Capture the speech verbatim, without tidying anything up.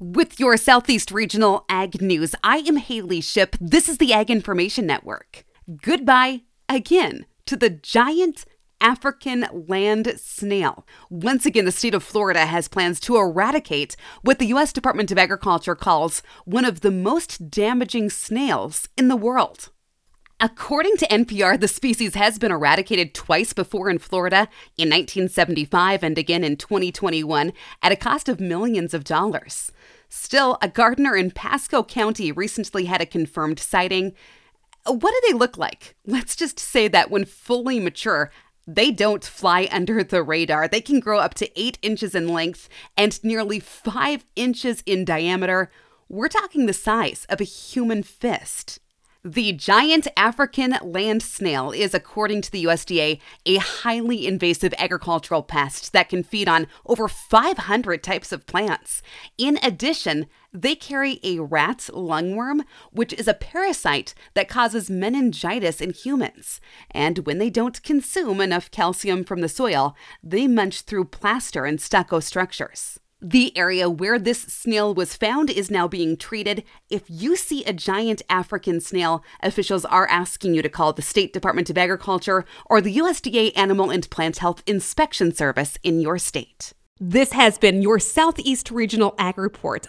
With your Southeast Regional Ag News, I am Haley Ship. This is the Ag Information Network. Goodbye again to the giant African land snail. Once again, the state of Florida has plans to eradicate what the U S Department of Agriculture calls one of the most damaging snails in the world. According to N P R, the species has been eradicated twice before in Florida, in nineteen seventy-five and again in twenty twenty-one, at a cost of millions of dollars. Still, a gardener in Pasco County recently had a confirmed sighting. What do they look like? Let's just say that when fully mature, they don't fly under the radar. They can grow up to eight inches in length and nearly five inches in diameter. We're talking the size of a human fist. The giant African land snail is, according to the U S D A, a highly invasive agricultural pest that can feed on over five hundred types of plants. In addition, they carry a rat lungworm, which is a parasite that causes meningitis in humans. And when they don't consume enough calcium from the soil, they munch through plaster and stucco structures. The area where this snail was found is now being treated. If you see a giant African snail, officials are asking you to call the State Department of Agriculture or the U S D A Animal and Plant Health Inspection Service in your state. This has been your Southeast Regional Ag Report.